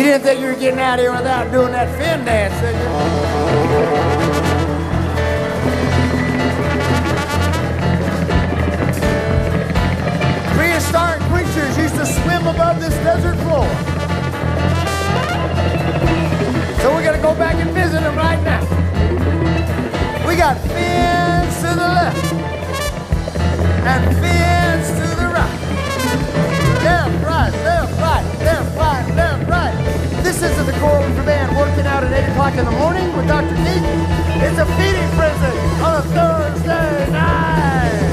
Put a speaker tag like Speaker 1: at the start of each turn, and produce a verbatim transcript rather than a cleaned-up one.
Speaker 1: You didn't think you were getting out of here without doing that fin dance, did you? Prehistoric creatures used to swim above this desert floor. So we're gonna go back and visit them right now. We got fins to the left and fins to the right. Left, right, left, right, left, right, left, right. This isn't the Coral Reefer Band working out at eight o'clock in the morning with Doctor Keith. It's a feeding frenzy on a Thursday night.